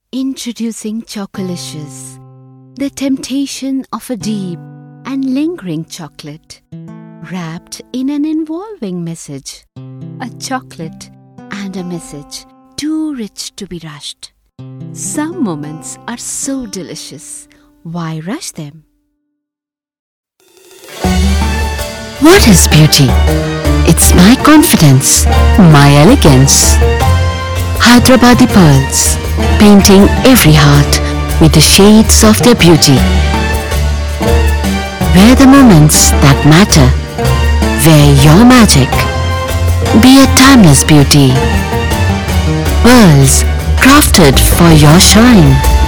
Introducing Chocolicious, the temptation of a deep and lingering chocolate, wrapped in an involving message. A chocolate and a message too rich to be rushed. Some moments are so delicious, why rush them? What is beauty? It's my confidence, my elegance. Hyderabadi pearls, painting every heart with the shades of their beauty. Wear the moments that matter. Wear your magic. Be a timeless beauty. Pearls crafted for your shine.